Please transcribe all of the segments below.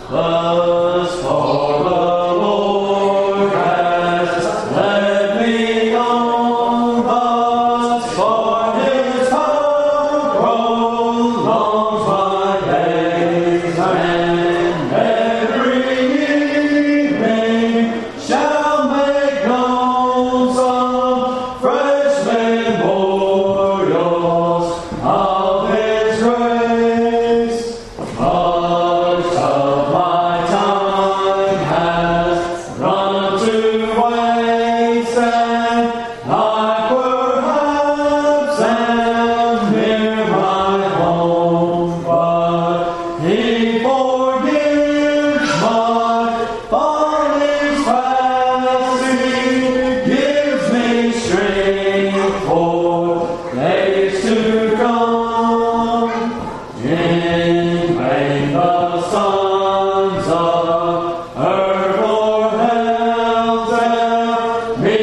Thus far the Lord has led me on, thus far His power prolongs my days, and every evening shall make known some fresh memorials of His grace. Much of my time has run to waste, and I perhaps am near my home, but He forgives my follies fast. He gives me strength for days to come. In vain the sons of earth or hell tell me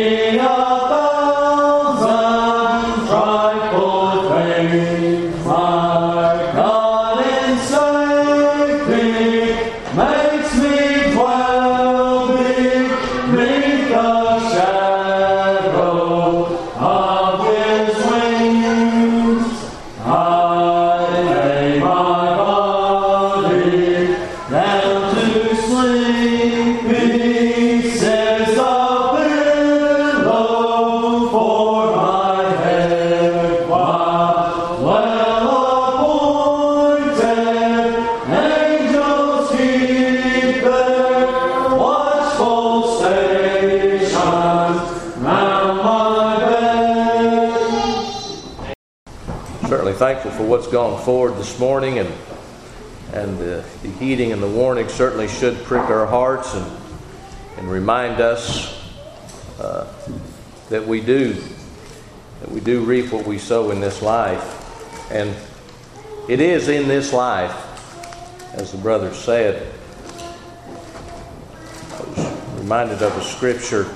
1,000 frightful things. My God in safety makes me dwell beneath the shadow of His wings. I lay my body down to sleep. Peace is a pillow for my head, while well-appointed angels keep their watchful stations round my bed. Certainly thankful for what's gone forward this morning, and the heeding and the warning certainly should prick our hearts and remind us that we do reap what we sow in this life. And it is in this life, as the brother said. I was reminded of a scripture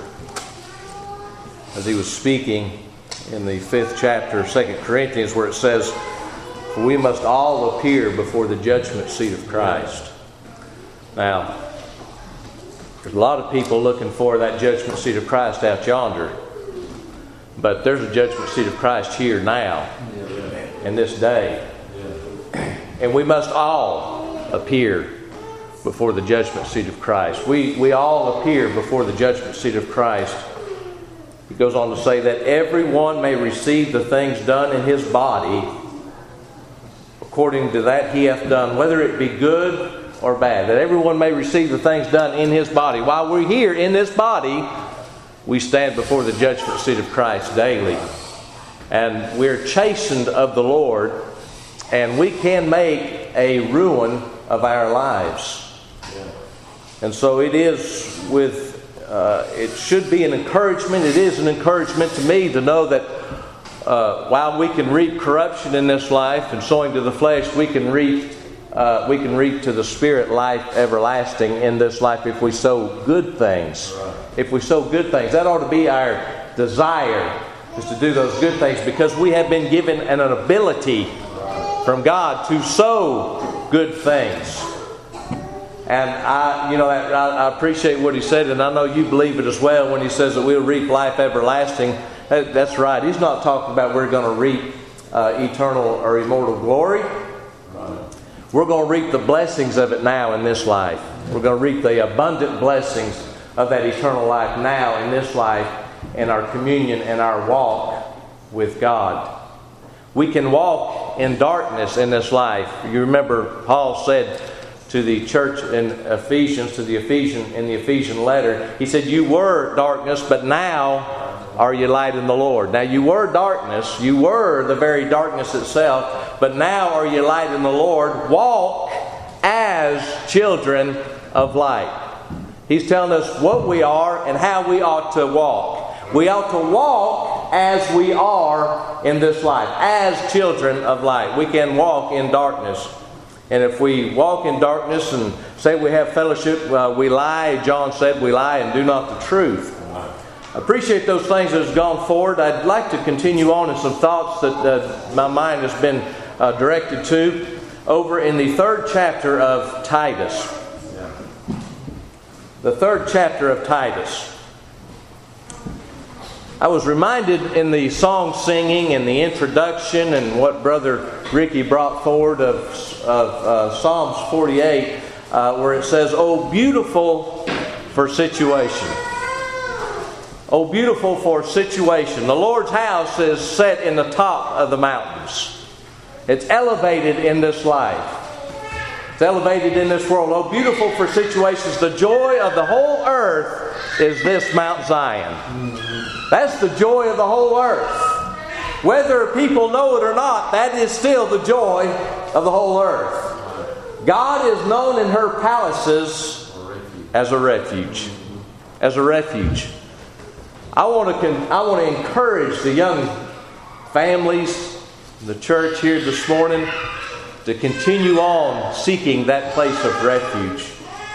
as he was speaking in the 5th chapter of 2 Corinthians, where it says, "For we must all appear before the judgment seat of Christ." Now, there's a lot of people looking for that judgment seat of Christ out yonder, but there's a judgment seat of Christ here now, in this day. And we must all appear before the judgment seat of Christ. We all appear before the judgment seat of Christ. He goes on to say that everyone may receive the things done in his body according to that he hath done, whether it be good or bad. That everyone may receive the things done in his body. While we're here in this body, we stand before the judgment seat of Christ daily. And we're chastened of the Lord, and we can make a ruin of our lives. And so it is it should be an encouragement. It is an encouragement to me to know that while we can reap corruption in this life and sowing to the flesh, we can reap to the Spirit life everlasting in this life if we sow good things. If we sow good things, that ought to be our desire, is to do those good things, because we have been given an ability from God to sow good things. And I appreciate what he said, and I know you believe it as well when he says that we'll reap life everlasting. That's right. He's not talking about we're going to reap eternal or immortal glory. We're going to reap the blessings of it now in this life. We're going to reap the abundant blessings of that eternal life now in this life, in our communion and our walk with God. We can walk in darkness in this life. You remember Paul said to the church in Ephesians, in the Ephesian letter, he said, "You were darkness, but now are you light in the Lord." Now you were darkness, you were the very darkness itself, but now are you light in the Lord. Walk as children of light. He's telling us what we are and how we ought to walk. We ought to walk as we are in this life, as children of light. We can walk in darkness. And if we walk in darkness and say we have fellowship, we lie. John said we lie and do not the truth. I appreciate those things that have gone forward. I'd like to continue on in some thoughts that my mind has been directed to over in the 3rd chapter of Titus. the 3rd chapter of Titus. I was reminded in the song singing and the introduction and what Brother Ricky brought forward of Psalms 48, where it says, "Oh, beautiful for situation." Oh, beautiful for situation. The Lord's house is set in the top of the mountains. It's elevated in this life. It's elevated in this world. Oh, beautiful for situations. The joy of the whole earth is this Mount Zion. That's the joy of the whole earth. Whether people know it or not, that is still the joy of the whole earth. God is known in her palaces as a refuge. As a refuge. I want to encourage the young families, the church here this morning, to continue on seeking that place of refuge.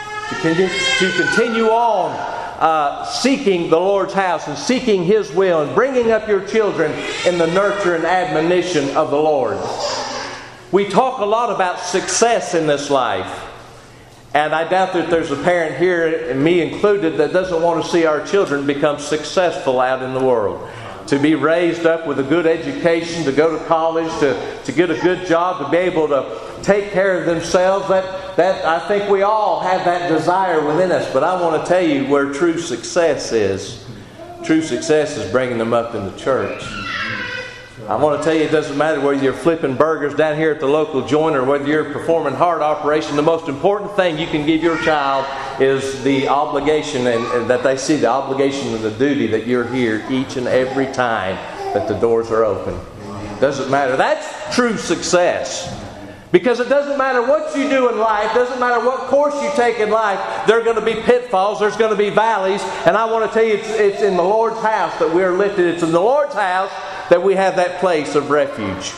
To continue on seeking the Lord's house and seeking His will and bringing up your children in the nurture and admonition of the Lord. We talk a lot about success in this life. And I doubt that there's a parent here, and me included, that doesn't want to see our children become successful out in the world. To be raised up with a good education, to go to college, to get a good job, to be able to take care of themselves. That I think we all have that desire within us. But I want to tell you where true success is. True success is bringing them up in the church. I want to tell you, it doesn't matter whether you're flipping burgers down here at the local joint or whether you're performing heart operation. The most important thing you can give your child is the obligation, and that they see the obligation and the duty that you're here each and every time that the doors are open. Doesn't matter. That's true success. Because it doesn't matter what you do in life, doesn't matter what course you take in life, there are going to be pitfalls, there's going to be valleys, and I want to tell you, it's in the Lord's house that we're lifted. It's in the Lord's house that we have that place of refuge.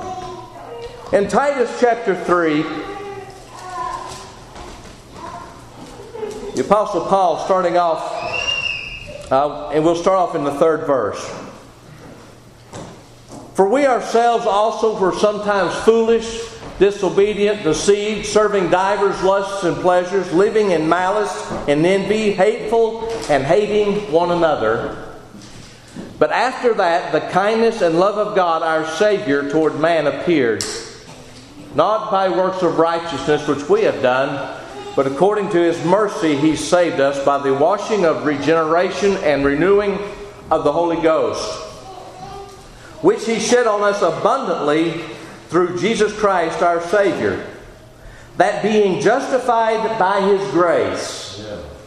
In Titus chapter 3, the Apostle Paul starting off, and we'll start off in the 3rd verse. "For we ourselves also were sometimes foolish, disobedient, deceived, serving divers lusts and pleasures, living in malice and envy, hateful and hating one another. But after that, the kindness and love of God our Savior toward man appeared, not by works of righteousness which we have done, but according to His mercy He saved us by the washing of regeneration and renewing of the Holy Ghost, which He shed on us abundantly through Jesus Christ our Savior, that being justified by His grace,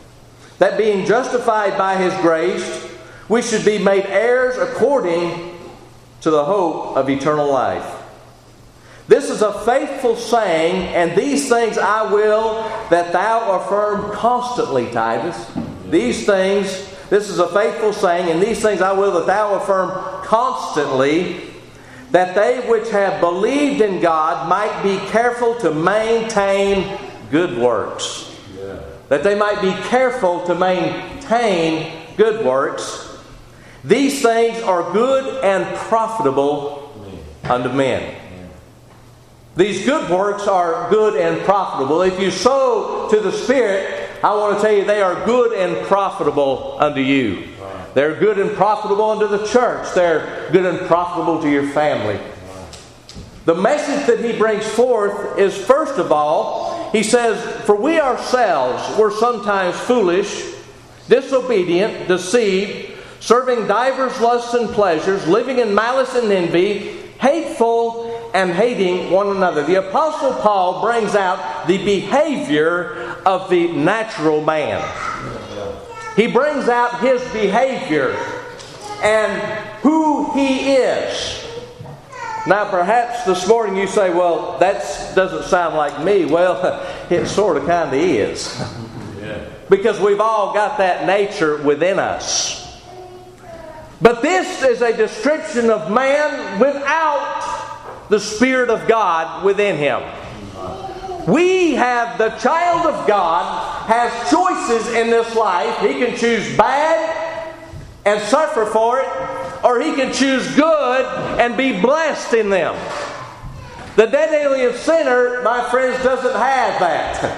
we should be made heirs according to the hope of eternal life. This is a faithful saying, and these things I will that thou affirm constantly," Titus. This is a faithful saying, and these things I will that thou affirm constantly, that they which have believed in God might be careful to maintain good works. Yeah. That they might be careful to maintain good works. These things are good and profitable unto men. These good works are good and profitable. If you sow to the Spirit, I want to tell you they are good and profitable unto you. They're good and profitable unto the church. They're good and profitable to your family. The message that he brings forth is, first of all, he says, "For we ourselves were sometimes foolish, disobedient, deceived, serving divers lusts and pleasures, living in malice and envy, hateful and hating one another." The Apostle Paul brings out the behavior of the natural man. He brings out his behavior and who he is. Now perhaps this morning you say, "Well, that doesn't sound like me." Well, it sort of kind of is. Because we've all got that nature within us. But this is a description of man without the Spirit of God within him. We have, the child of God has choices in this life. He can choose bad and suffer for it, or he can choose good and be blessed in them. The dead alien sinner, my friends, doesn't have that.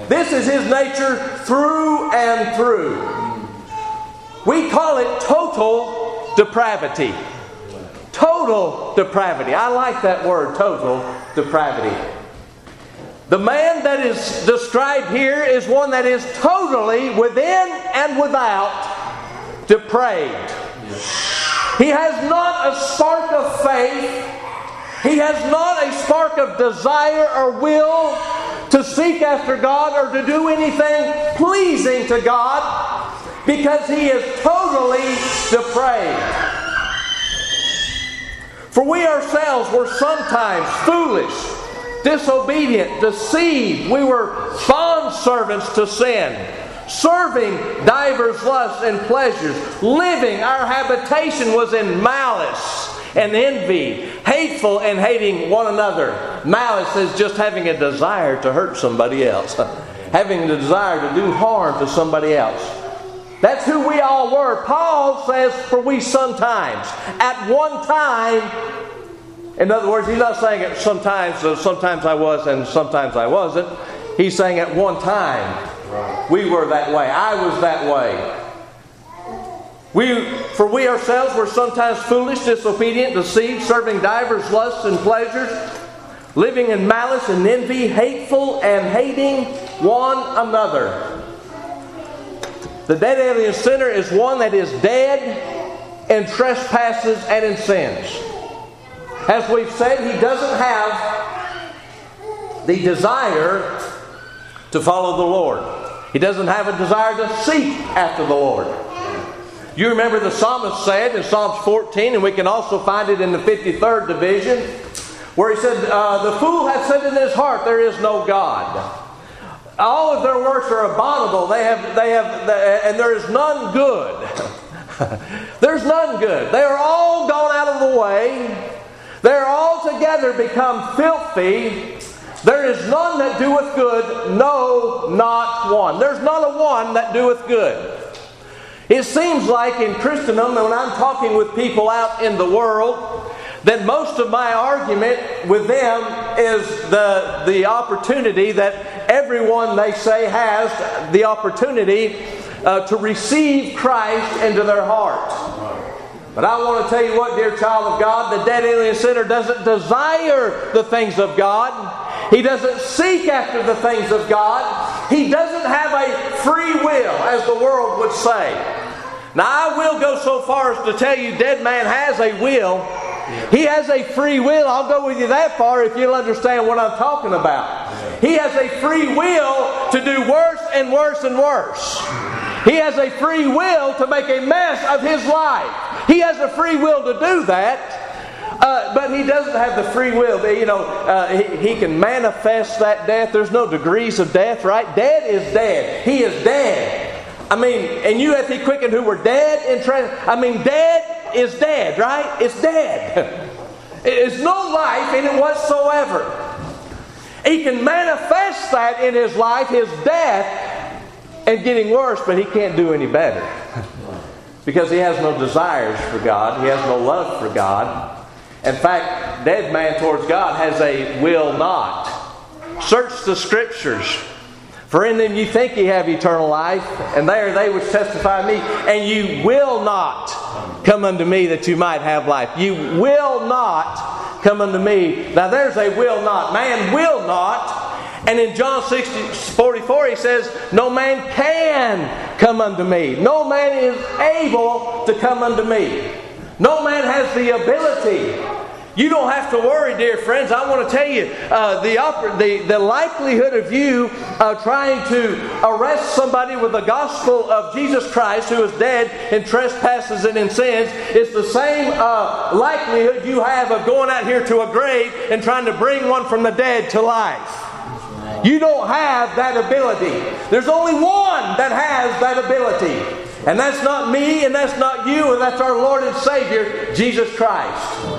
This is His nature through and through. We call it total depravity. Total depravity. I like that word, total depravity. The man that is described here is one that is totally within and without depraved. He has not a spark of faith. He has not a spark of desire or will to seek after God or to do anything pleasing to God, because he is totally depraved. For we ourselves were sometimes foolish, disobedient, deceived. We were bondservants to sin, serving divers lusts and pleasures, living, our habitation was in malice and envy, hateful and hating one another. Malice is just having a desire to hurt somebody else, having the desire to do harm to somebody else. That's who we all were. Paul says, for we sometimes, at one time. In other words, he's not saying it sometimes I was and sometimes I wasn't. He's saying at one time we were that way. I was that way. For we ourselves were sometimes foolish, disobedient, deceived, serving divers lusts and pleasures, living in malice and envy, hateful and hating one another. The dead alien sinner is one that is dead in trespasses and in sins. As we've said, he doesn't have the desire to follow the Lord. He doesn't have a desire to seek after the Lord. You remember the psalmist said in Psalms 14, and we can also find it in the 53rd division, where he said, the fool hath said in his heart, there is no God. All of their works are abominable. And there is none good. There's none good. They are all gone out of the way. They are altogether become filthy. There is none that doeth good, no, not one. There's not a one that doeth good. It seems like in Christendom, when I'm talking with people out in the world, that most of my argument with them is the opportunity that everyone, they say, has the opportunity to receive Christ into their heart. But I want to tell you what, dear child of God, the dead alien sinner doesn't desire the things of God. He doesn't seek after the things of God. He doesn't have a free will, as the world would say. Now, I will go so far as to tell you, dead man has a will. He has a free will. I'll go with you that far if you'll understand what I'm talking about. He has a free will to do worse and worse and worse. He has a free will to make a mess of his life. He has a free will to do that, but he doesn't have the free will. He can manifest that death. There's no degrees of death, right? Dead is dead. He is dead. And you hath he quickened who were dead in dead is dead, right? It's dead. There's no life in it whatsoever. He can manifest that in his life, his death, and getting worse, but he can't do any better. Because he has no desires for God. He has no love for God. In fact, dead man towards God has a will not. Search the Scriptures. For in them you think ye have eternal life, and there they which testify of me, and you will not come unto me that you might have life. You will not come unto me. Now there's a will not. Man will not. And in John 6:44 he says, no man can come unto me. No man is able to come unto me. No man has the ability. You don't have to worry, dear friends. I want to tell you, the likelihood of you trying to arrest somebody with the gospel of Jesus Christ who is dead in trespasses and in sins is the same likelihood you have of going out here to a grave and trying to bring one from the dead to life. You don't have that ability. There's only one that has that ability. And that's not me, and that's not you, and that's our Lord and Savior, Jesus Christ.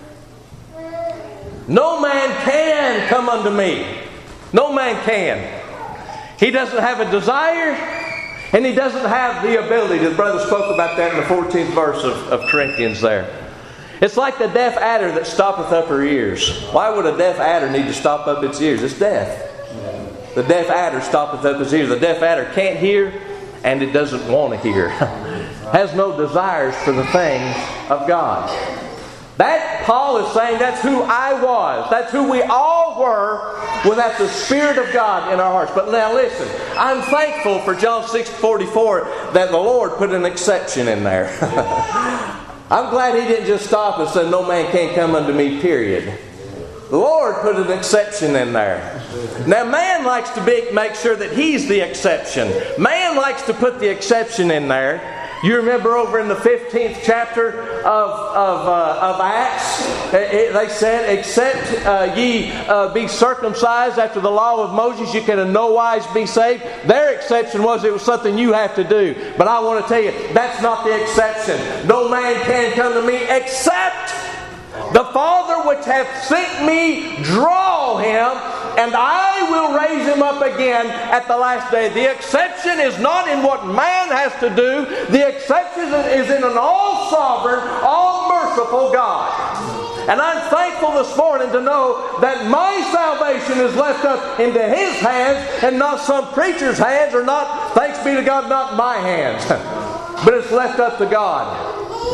No man can come unto me. No man can. He doesn't have a desire, and he doesn't have the ability. The brother spoke about that in the 14th verse of Corinthians there. It's like the deaf adder that stoppeth up her ears. Why would a deaf adder need to stop up its ears? It's deaf. The deaf adder stoppeth up his ears. The deaf adder can't hear, and it doesn't want to hear. Has no desires for the things of God. That, Paul is saying, that's who I was. That's who we all were without the Spirit of God in our hearts. But now listen, I'm thankful for John 6:44 that the Lord put an exception in there. I'm glad He didn't just stop and say, no man can come unto me, period. The Lord put an exception in there. Now man likes to make sure that he's the exception. Man likes to put the exception in there. You remember over in the 15th chapter of Acts, they said, except ye be circumcised after the law of Moses, you can in no wise be saved. Their exception was it was something you have to do. But I want to tell you, that's not the exception. No man can come to me except the Father which hath sent me draw him, and I will raise him up again at the last day. The exception is not in what man has to do. The exception is in an all-sovereign, all-merciful God. And I'm thankful this morning to know that my salvation is left up into His hands and not some preacher's hands, or not, thanks be to God, not my hands. But it's left up to God.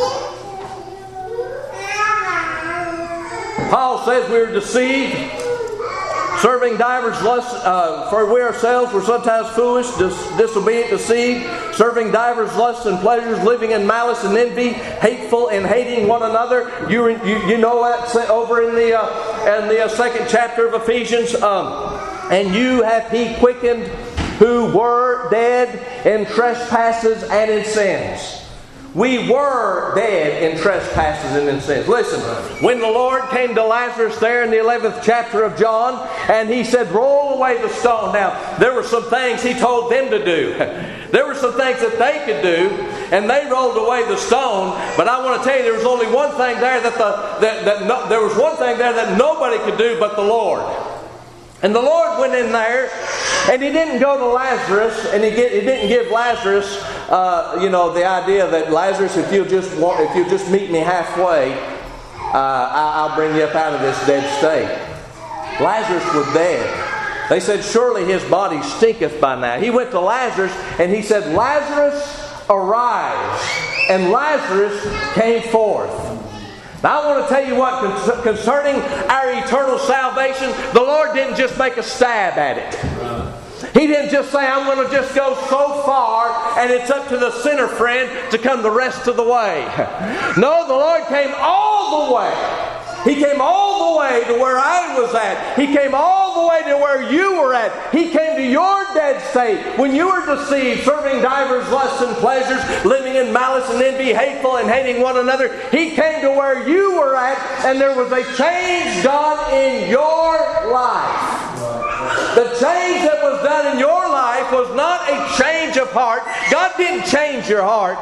Paul says we were deceived, serving divers lusts, for we ourselves were sometimes foolish, disobedient, deceived, serving divers lusts and pleasures, living in malice and envy, hateful and hating one another. You know that over in the second chapter of Ephesians. And you hath He quickened who were dead in trespasses and in sins. We were dead in trespasses and in sins. Listen, when the Lord came to Lazarus there in the 11th chapter of John, and He said, roll away the stone. Now, there were some things He told them to do. There were some things that they could do, and they rolled away the stone. But I want to tell you, there was only one thing there there was one thing there that nobody could do but the Lord. And the Lord went in there, and He didn't go to Lazarus, and He didn't give Lazarus, the idea that Lazarus, if you'll just meet me halfway, I'll bring you up out of this dead state. Lazarus was dead. They said, surely his body stinketh by now. He went to Lazarus, and He said, Lazarus, arise. And Lazarus came forth. Now I want to tell you what, concerning our eternal salvation, the Lord didn't just make a stab at it. He didn't just say, I'm going to just go so far and it's up to the sinner friend to come the rest of the way. No, the Lord came all the way. He came all the way to where I was at. He came all the way to where you were at. He came to your dead state when you were deceived, serving divers lusts and pleasures, living in malice and envy, hateful and hating one another. He came to where you were at, and there was a change done in your life. The change that was done in your life was not a change of heart. God didn't change your heart.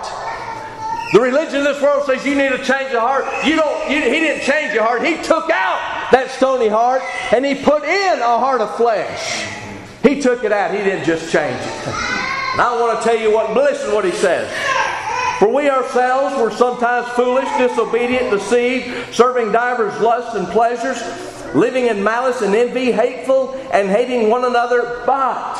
The religion of this world says you need to change your heart. He didn't change your heart. He took out that stony heart and He put in a heart of flesh. He took it out. He didn't just change it. And I want to tell you what, listen to what He says. For we ourselves were sometimes foolish, disobedient, deceived, serving divers lusts and pleasures, living in malice and envy, hateful and hating one another. But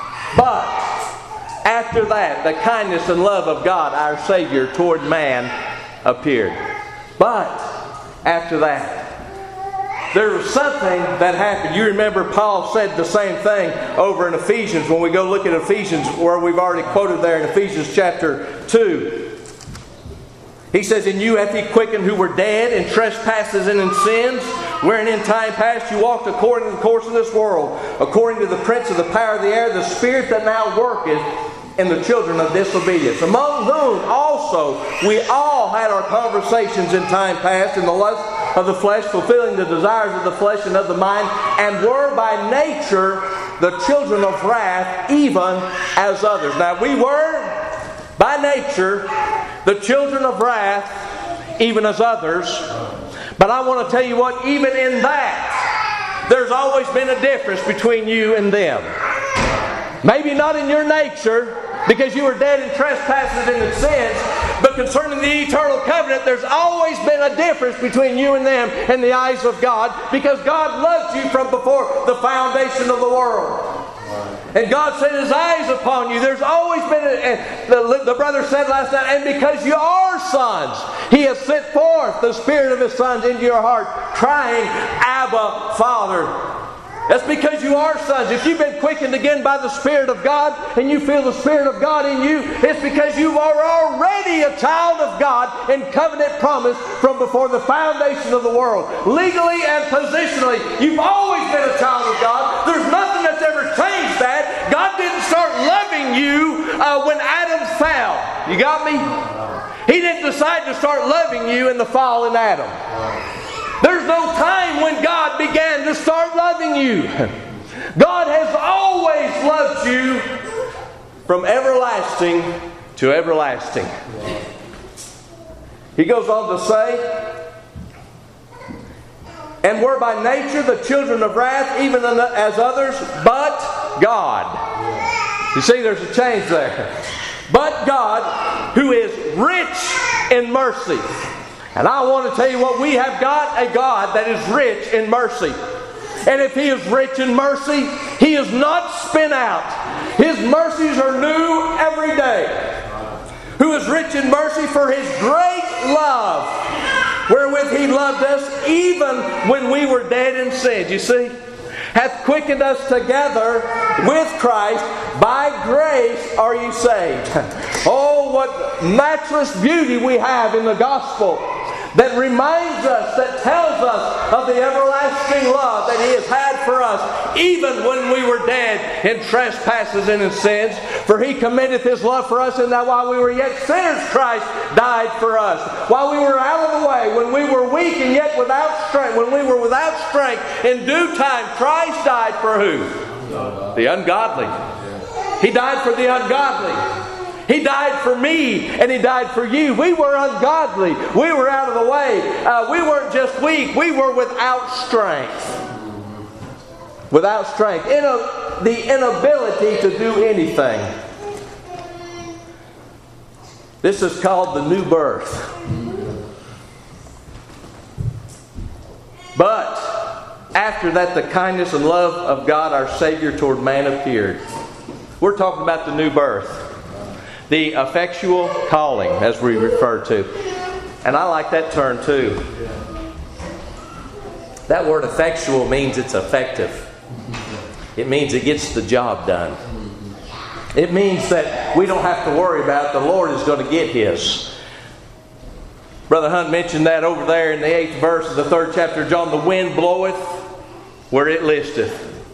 after that, the kindness and love of God, our Savior, toward man appeared. But after that, there was something that happened. You remember Paul said the same thing over in Ephesians, when we go look at Ephesians, where we've already quoted there in Ephesians chapter 2. He says, in you hath He quickened who were dead in trespasses and in sins, wherein in time past you walked according to the course of this world, according to the prince of the power of the air, the spirit that now worketh in the children of disobedience, among whom also we all had our conversations in time past in the lust of the flesh, fulfilling the desires of the flesh and of the mind, and were by nature the children of wrath, even as others. Now we were by nature the children of wrath, even as others. But I want to tell you what, even in that, there's always been a difference between you and them. Maybe not in your nature, because you were dead in trespasses and in sins, but concerning the eternal covenant, there's always been a difference between you and them in the eyes of God, because God loved you from before the foundation of the world. And God set His eyes upon you. There's always been, the brother said last night, and because you are sons, He has sent forth the Spirit of His sons into your heart, crying, Abba, Father. That's because you are sons. If you've been quickened again by the Spirit of God and you feel the Spirit of God in you, it's because you are already a child of God in covenant promise from before the foundation of the world. Legally and positionally, you've always been a child of God. There's nothing that's ever changed that. God didn't start loving you when Adam fell. You got me? He didn't decide to start loving you in the fall in Adam. There's no time when God began to start loving you. God has always loved you from everlasting to everlasting. He goes on to say, and were by nature the children of wrath, even as others, but God. You see, there's a change there. But God, who is rich in mercy. And I want to tell you what, we have got a God that is rich in mercy. And if He is rich in mercy, He is not spent out. His mercies are new every day. Who is rich in mercy for His great love, wherewith He loved us even when we were dead in sin. You see? Hath quickened us together with Christ. By grace are you saved. Oh, what matchless beauty we have in the gospel that reminds us, that tells us of the everlasting love that He has had for us, even when we were dead in trespasses and in sins. For He commendeth His love for us, in that while we were yet sinners, Christ died for us. While we were out of the way, when we were weak and yet without strength, when we were without strength, in due time, Christ died for who? The ungodly. He died for the ungodly. He died for me and He died for you. We were ungodly. We were out of the way. We weren't just weak. We were without strength. Without strength. The inability to do anything. This is called the new birth. But after that, the kindness and love of God our Savior toward man appeared. We're talking about the new birth. The effectual calling, as we refer to. And I like that term too. That word effectual means it's effective. It means it gets the job done. It means that we don't have to worry about it. The Lord is going to get His. Brother Hunt mentioned that over there in the 8th verse of the 3rd chapter of John. The wind bloweth where it listeth.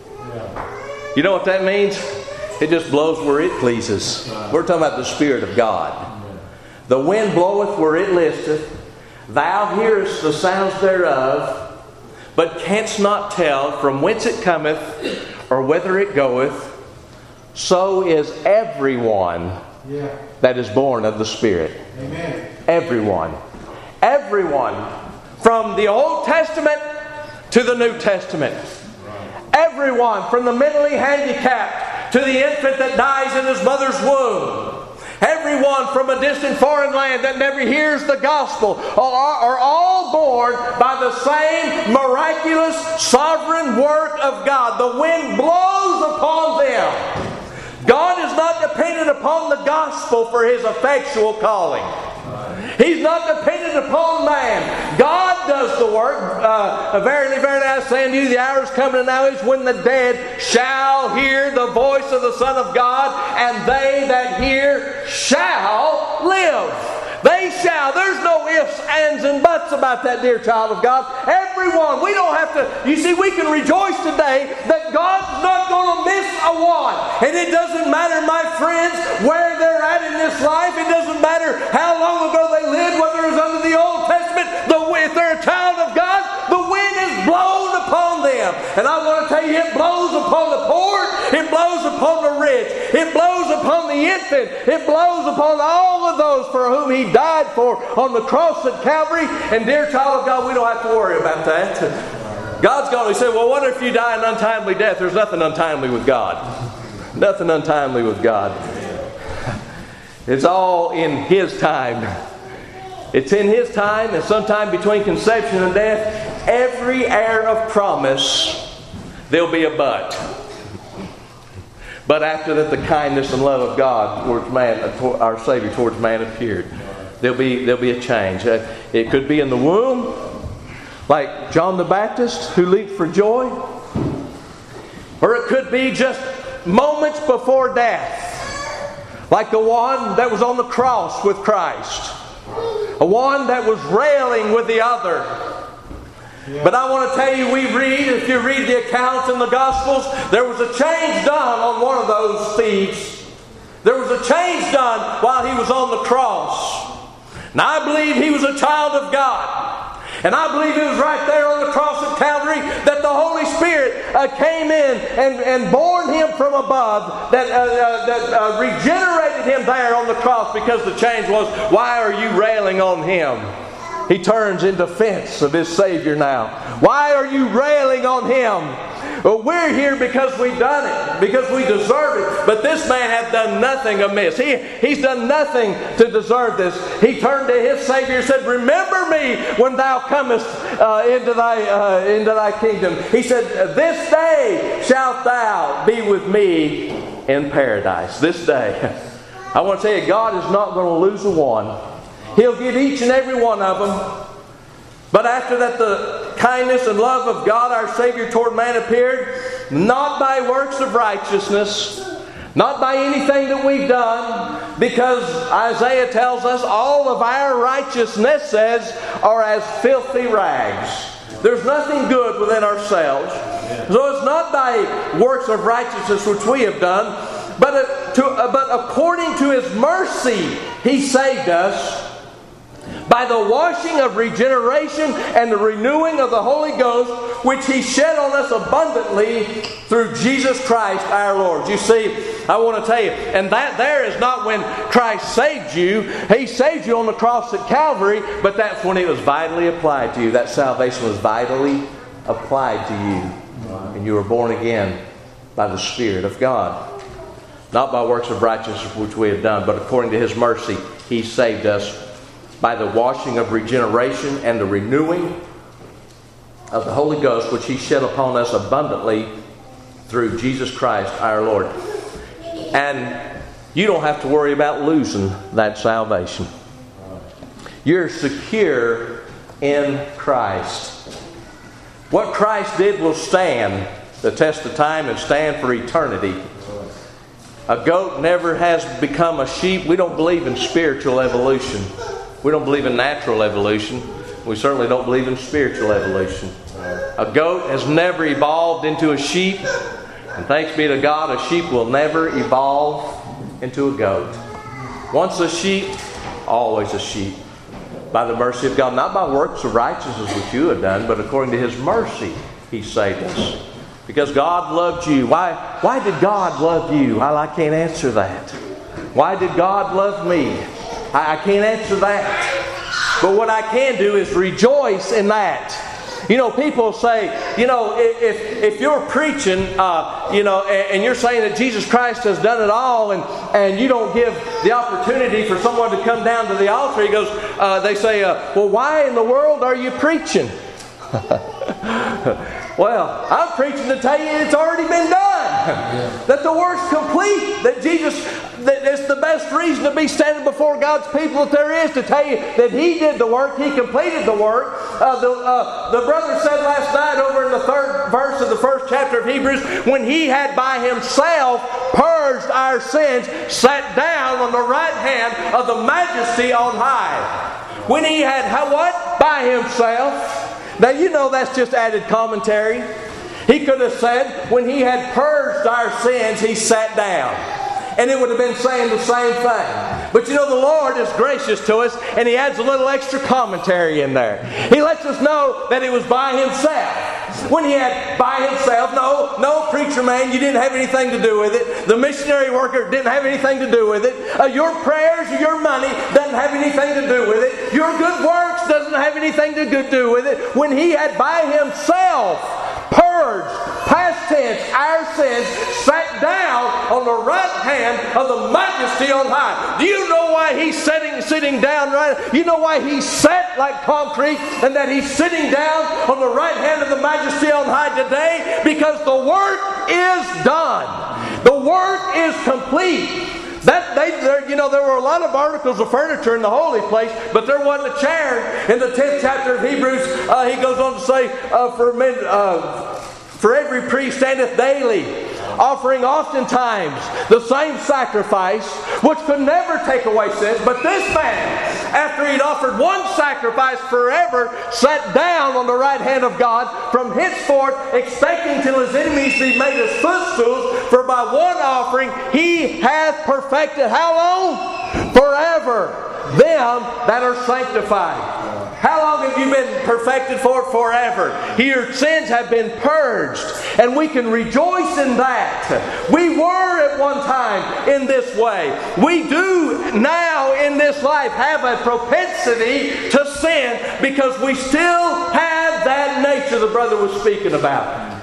You know what that means? It just blows where it pleases. We're talking about the Spirit of God. The wind bloweth where it listeth. Thou hearest the sounds thereof, but canst not tell from whence it cometh, or whither it goeth. So is everyone that is born of the Spirit. Amen. Everyone. Everyone. From the Old Testament to the New Testament. Everyone, from the mentally handicapped to the infant that dies in his mother's womb. Everyone from a distant foreign land that never hears the gospel are all born by the same miraculous sovereign work of God. The wind blows upon them. God is not dependent upon the gospel for His effectual calling. He's not dependent upon man. God does the work. Verily, verily, I say unto you, the hour is coming and now is when the dead shall hear the voice of the Son of God, and they that hear shall live. They shall. There's no ifs, ands, and buts about that, dear child of God. Everyone. We don't have to. You see, we can rejoice today that God's not going to miss a one. And it doesn't matter, my friends, where they're at in this life. It doesn't matter how long ago they lived, whether it was under the Old Testament. If they're a child of God, the wind is blown upon them. And I want to tell you, it blows upon the poor. It blows upon the rich. It blows upon the infant. It blows upon all of those for whom He died for on the cross at Calvary. And dear child of God, we don't have to worry about that. God's going to say, well, what if you die an untimely death? There's nothing untimely with God. Nothing untimely with God. It's all in His time. It's in His time, and sometime between conception and death, every heir of promise, there'll be a but. But after that, the kindness and love of God towards man, our Savior towards man appeared. There'll be a change. It could be in the womb, like John the Baptist who leaped for joy. Or it could be just moments before death, like the one that was on the cross with Christ. A one that was railing with the other. But I want to tell you, if you read the accounts in the Gospels, there was a change done on one of those thieves. There was a change done while he was on the cross. Now I believe he was a child of God. And I believe it was right there on the cross at Calvary that the Holy Spirit came in and born him from above, that regenerated him there on the cross, because the change was, why are you railing on him? He turns in defense of his Savior now. Why are you railing on him? Well, we're here because we've done it, because we deserve it. But this man hath done nothing amiss. He's done nothing to deserve this. He turned to his Savior and said, remember me when thou comest into thy kingdom. He said, this day shalt thou be with me in paradise. This day. I want to tell you, God is not going to lose a one. He'll get each and every one of them. But after that, the kindness and love of God our Savior toward man appeared, not by works of righteousness, not by anything that we've done, because Isaiah tells us all of our righteousness are as filthy rags. There's nothing good within ourselves. So it's not by works of righteousness which we have done, but according to His mercy He saved us by the washing of regeneration and the renewing of the Holy Ghost, which He shed on us abundantly through Jesus Christ our Lord. You see, I want to tell you, and that there is not when Christ saved you. He saved you on the cross at Calvary, but that's when it was vitally applied to you. That salvation was vitally applied to you. And you were born again by the Spirit of God. Not by works of righteousness which we have done, but according to His mercy, He saved us by the washing of regeneration and the renewing of the Holy Ghost, which He shed upon us abundantly through Jesus Christ our Lord. And you don't have to worry about losing that salvation. You're secure in Christ. What Christ did will stand the test of time and stand for eternity. A goat never has become a sheep. We don't believe in spiritual evolution. We don't believe in natural evolution. We certainly don't believe in spiritual evolution. A goat has never evolved into a sheep. And thanks be to God, a sheep will never evolve into a goat. Once a sheep, always a sheep. By the mercy of God, not by works of righteousness which you have done, but according to His mercy, He saved us. Because God loved you. Why did God love you? Well, I can't answer that. Why did God love me? I can't answer that. But what I can do is rejoice in that. You know, people say, you know, if you're preaching, and you're saying that Jesus Christ has done it all, and you don't give the opportunity for someone to come down to the altar, they say, well, why in the world are you preaching? Well, I'm preaching to tell you it's already been done. Yeah. That the work's complete. That it's the best reason to be standing before God's people that there is, to tell you that He did the work. He completed the work. The brother said last night over in the 3rd verse of the 1st chapter of Hebrews, when He had by Himself purged our sins, sat down on the right hand of the Majesty on high. When He had, what? By Himself. Now you know that's just added commentary. He could have said, when He had purged our sins, He sat down. And it would have been saying the same thing. But you know, the Lord is gracious to us, and He adds a little extra commentary in there. He lets us know that it was by Himself. When He had by Himself, no preacher man, you didn't have anything to do with it. The missionary worker didn't have anything to do with it. Your prayers or your money doesn't have anything to do with it. Your good works doesn't have anything to do with it. When He had by Himself purged, past tense, our sins, sat down on the right hand of the Majesty on high. Do you know why He's sitting down right? You know why He's set like concrete, and that He's sitting down on the right hand of the Majesty on high today? Because the work is done. The work is complete. There were a lot of articles of furniture in the holy place, but there wasn't a chair. In the 10th chapter of Hebrews, he goes on to say, for every priest standeth daily, offering oftentimes the same sacrifice, which could never take away sins. But this man, after he'd offered one sacrifice forever, sat down on the right hand of God, from henceforth expecting till his enemies be made his footstools. For by one offering he hath perfected, how long? Forever, them that are sanctified. How long have you been perfected for? Forever. Your sins have been purged. And we can rejoice in that. We were at one time in this way. We do now in this life have a propensity to sin because we still have that nature the brother was speaking about.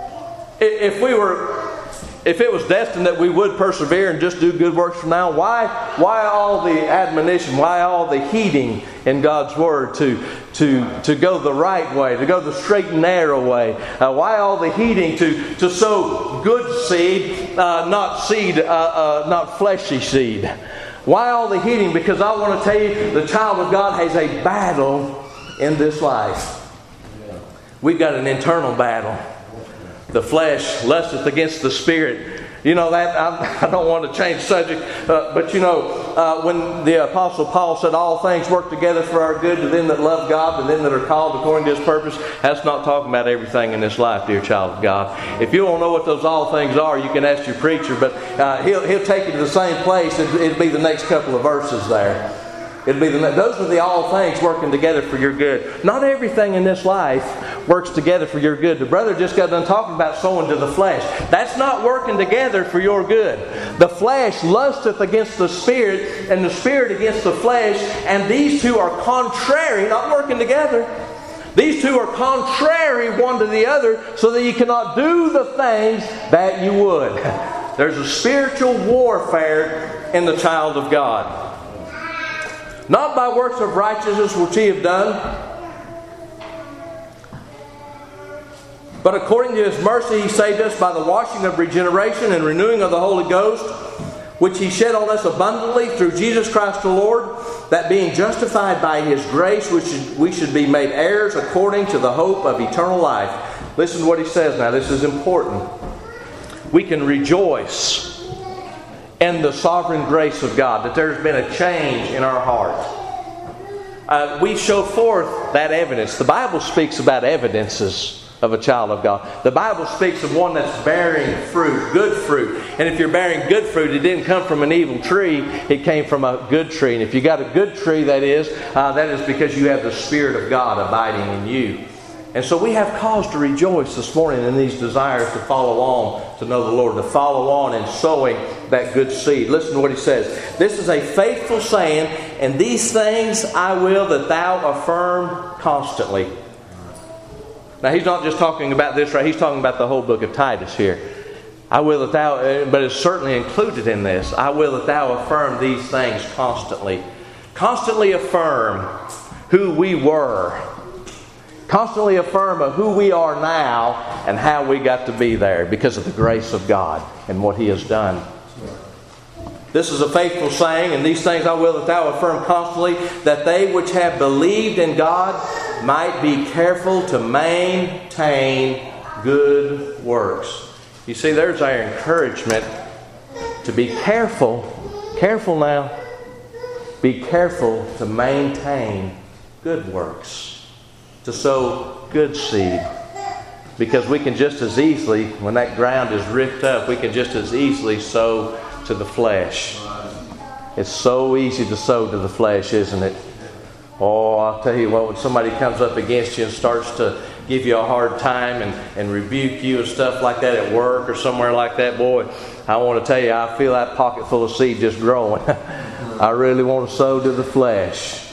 If it was destined that we would persevere and just do good works from now, why all the admonition? Why all the heeding in God's Word to go the right way, to go the straight and narrow way? Why all the heeding to sow good seed, not fleshy seed? Why all the heeding? Because I want to tell you, the child of God has a battle in this life. We've got an internal battle. The flesh lusteth against the Spirit. You know that, I don't want to change the subject, but when the Apostle Paul said all things work together for our good to them that love God, to them that are called according to His purpose, that's not talking about everything in this life, dear child of God. If you don't know what those all things are, you can ask your preacher, but he'll take you to the same place. It'll be the next couple of verses there. Those are the all things working together for your good. Not everything in this life works together for your good. The brother just got done talking about sowing to the flesh. That's not working together for your good. The flesh lusteth against the Spirit, and the Spirit against the flesh, and these two are contrary, not working together. These two are contrary one to the other, so that you cannot do the things that you would. There's a spiritual warfare in the child of God. Not by works of righteousness which ye have done, but according to His mercy He saved us by the washing of regeneration and renewing of the Holy Ghost, which He shed on us abundantly through Jesus Christ the Lord, that being justified by His grace, we should be made heirs according to the hope of eternal life. Listen to what he says now. This is important. We can rejoice in the sovereign grace of God, that there's been a change in our heart. We show forth that evidence. The Bible speaks about evidences of a child of God. The Bible speaks of one that's bearing fruit, good fruit. And if you're bearing good fruit, it didn't come from an evil tree. It came from a good tree. And if you got a good tree, that is because you have the Spirit of God abiding in you. And so we have cause to rejoice this morning in these desires to follow on, to know the Lord, to follow on in sowing that good seed. Listen to what he says. This is a faithful saying, and these things I will that thou affirm constantly. Now he's not just talking about this, right? He's talking about the whole book of Titus here. I will that thou, but it's certainly included in this. I will that thou affirm these things constantly. Constantly affirm who we were. Constantly affirm of who we are now and how we got to be there because of the grace of God and what He has done. This is a faithful saying, and these things I will that thou affirm constantly, that they which have believed in God might be careful to maintain good works. You see, there's our encouragement to be careful. Careful now. Be careful to maintain good works. To sow good seed. Because we can just as easily, when that ground is ripped up, we can just as easily sow to the flesh. It's so easy to sow to the flesh, isn't it? Oh, I'll tell you what, when somebody comes up against you and starts to give you a hard time and rebuke you and stuff like that at work or somewhere like that, boy, I want to tell you, I feel that pocket full of seed just growing. I really want to sow to the flesh.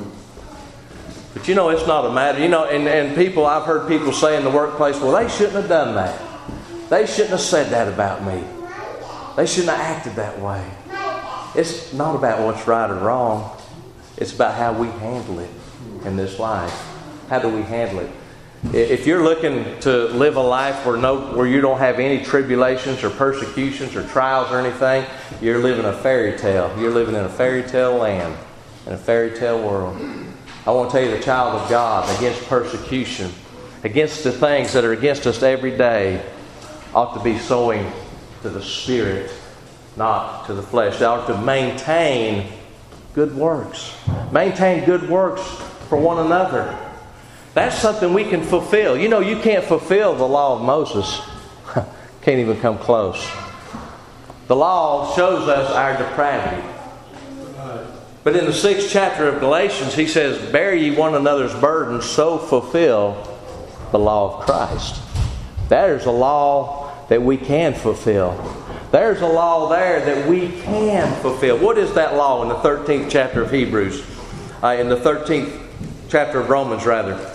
But it's not a matter, and people, I've heard people say in the workplace, well, they shouldn't have done that. They shouldn't have said that about me. They shouldn't have acted that way. It's not about what's right or wrong. It's about how we handle it in this life. How do we handle it? If you're looking to live a life where you don't have any tribulations or persecutions or trials or anything, you're living a fairy tale. You're living in a fairy tale land, in a fairy tale world. I want to tell you, the child of God, against persecution, against the things that are against us every day, ought to be sowing to the Spirit, not to the flesh. They ought to maintain good works. Maintain good works for one another. That's something we can fulfill. You know, you can't fulfill the law of Moses. Can't even come close. The law shows us our depravity. But in the 6th chapter of Galatians, he says, bear ye one another's burdens, so fulfill the law of Christ. There's a law that we can fulfill. There's a law there that we can fulfill. What is that law in the 13th chapter of Hebrews? In the 13th chapter of Romans, rather.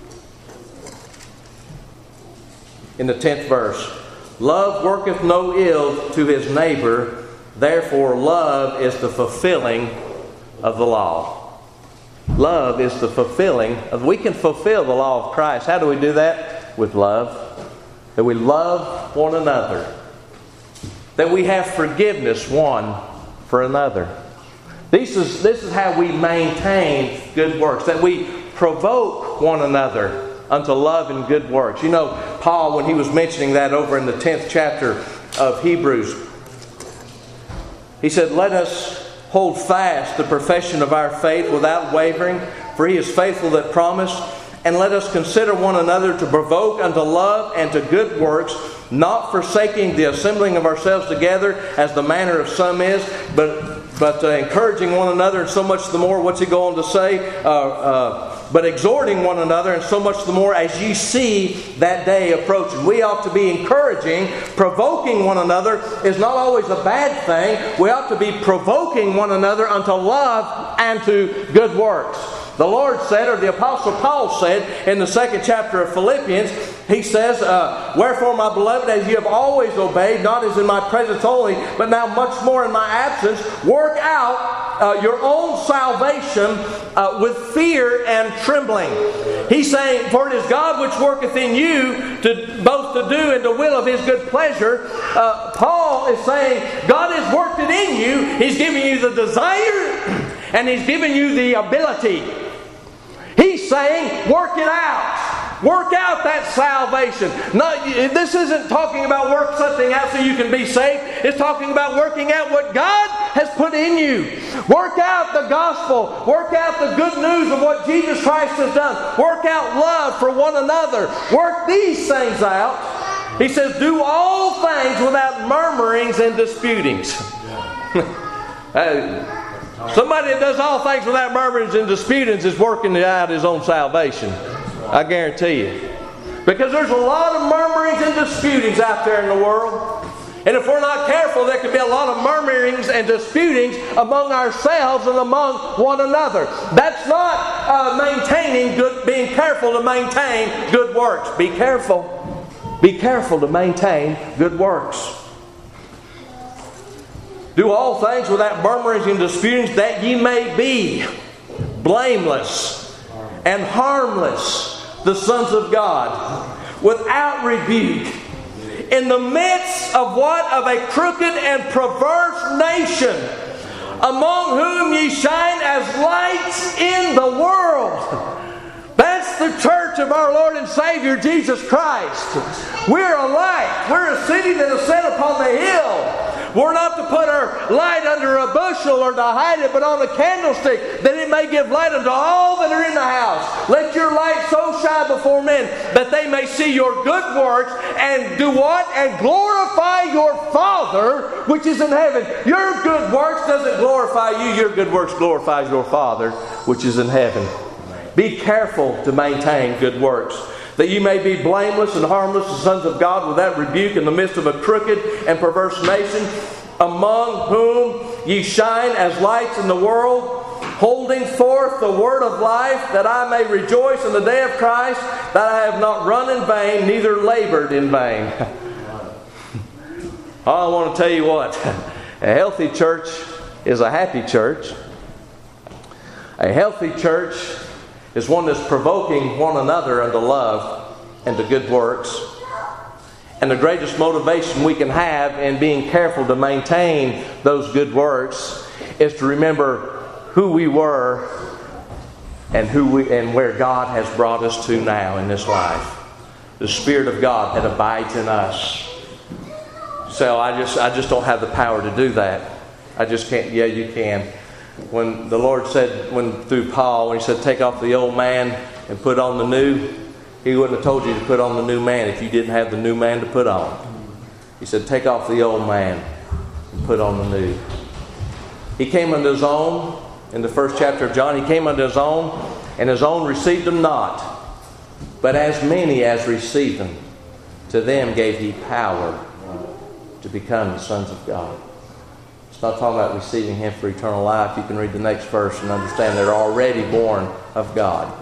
In the 10th verse. Love worketh no ill to his neighbor, therefore love is the fulfilling of the law. Love is the fulfilling of... We can fulfill the law of Christ. How do we do that? With love. That we love one another. That we have forgiveness one for another. This is how we maintain good works. That we provoke one another unto love and good works. You know, Paul, when he was mentioning that over in the 10th chapter of Hebrews, he said, let us hold fast the profession of our faith without wavering, for he is faithful that promised. And let us consider one another to provoke unto love and to good works, not forsaking the assembling of ourselves together as the manner of some is, but encouraging one another, and so much the more, what's he going to say? But exhorting one another, and so much the more as ye see that day approaching. We ought to be encouraging. Provoking one another is not always a bad thing. We ought to be provoking one another unto love and to good works. The Lord said, or the Apostle Paul said in the 2nd chapter of Philippians, he says, wherefore, my beloved, as ye have always obeyed, not as in my presence only, but now much more in my absence, work out your own salvation with fear and trembling. He's saying, for it is God which worketh in you to both to do and to will of His good pleasure. Paul is saying, God has worked it in you. He's giving you the desire and He's given you the ability. He's saying, work it out. Work out that salvation. No, this isn't talking about work something out so you can be saved. It's talking about working out what God has put in you. Work out the gospel. Work out the good news of what Jesus Christ has done. Work out love for one another. Work these things out. He says, do all things without murmurings and disputings. Somebody that does all things without murmurings and disputings is working out his own salvation. I guarantee you. Because there's a lot of murmurings and disputings out there in the world. And if we're not careful, there could be a lot of murmurings and disputings among ourselves and among one another. That's not being careful to maintain good works. Be careful. Be careful to maintain good works. Do all things without murmurings and disputings, that ye may be blameless and harmless, the sons of God, without rebuke, in the midst of what? Of a crooked and perverse nation, among whom ye shine as lights in the world. That's the church of our Lord and Savior Jesus Christ. We're a light. We're a city that is set upon the hill. We're not to put our light under a bushel or to hide it, but on a candlestick, that it may give light unto all that are in the house. Let your light so shine before men that they may see your good works and do what? And glorify your Father which is in heaven. Your good works doesn't glorify you. Your good works glorifies your Father which is in heaven. Be careful to maintain good works, that you may be blameless and harmless, the sons of God, without rebuke, in the midst of a crooked and perverse nation, among whom ye shine as lights in the world, holding forth the word of life, that I may rejoice in the day of Christ, that I have not run in vain, neither labored in vain. I want to tell you what, a healthy church is a happy church. A healthy church is one that's provoking one another unto love and to good works. And the greatest motivation we can have in being careful to maintain those good works is to remember who we were and where God has brought us to now in this life. The Spirit of God that abides in us. So I just don't have the power to do that. I just can't. Yeah, you can. When the Lord said, through Paul, when He said, take off the old man and put on the new, He wouldn't have told you to put on the new man if you didn't have the new man to put on. He said, take off the old man and put on the new. He came unto His own, in the first chapter of John, He came unto His own, and His own received Him not. But as many as received Him, to them gave He power to become the sons of God. It's not talking about receiving Him for eternal life. You can read the next verse and understand they're already born of God.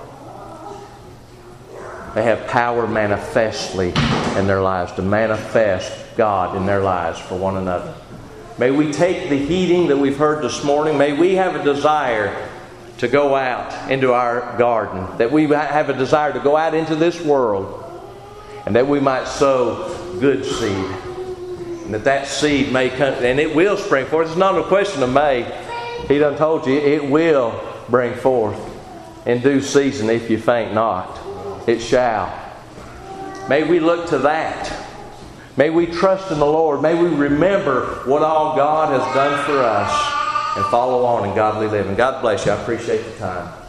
They have power manifestly in their lives to manifest God in their lives for one another. May we take the heeding that we've heard this morning. May we have a desire to go out into our garden. That we have a desire to go out into this world. And that we might sow good seed. And that seed may come, and it will spring forth. It's not a question of may. He done told you it will bring forth in due season if you faint not. It shall. May we look to that. May we trust in the Lord. May we remember what all God has done for us and follow on in godly living. God bless you. I appreciate the time.